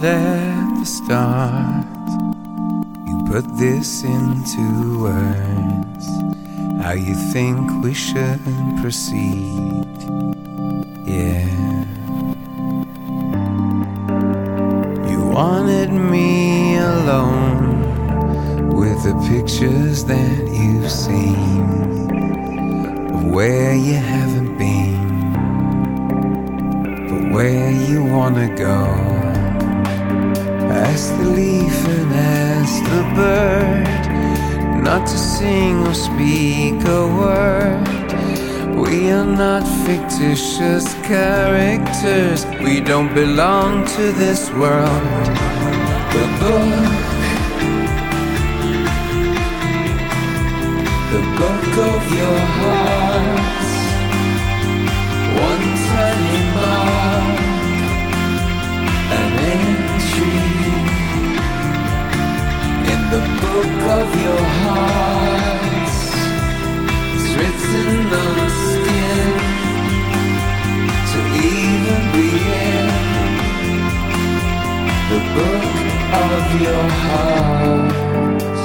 start at the start. You put this into words, how you think we should proceed. Yeah. You wanted me alone with the pictures that you've seen of where you haven't been, but where you wanna go. Ask the leaf and ask the bird not to sing or speak a word. We are not fictitious characters. We don't belong to this world. The book of your heart, one tiny mark, an entry in the book of your heart. It's written on skin to even begin. The book of your heart.